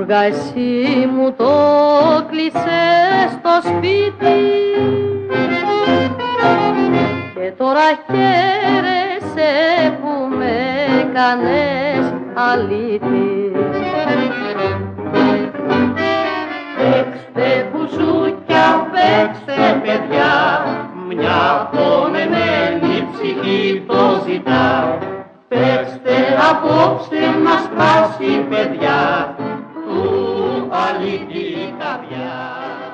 Μάγκα εσύ μου το κλεισες στο σπίτι και τώρα χαίρεσαι που με κάνες αλήτη. Παίξτε μπουζούκια, παίξτε παιδιά, μια πονεμένη ψυχή το ζητά. Παίξτε απόψε να σπάσει παιδιά, του αλήτη καρδιά.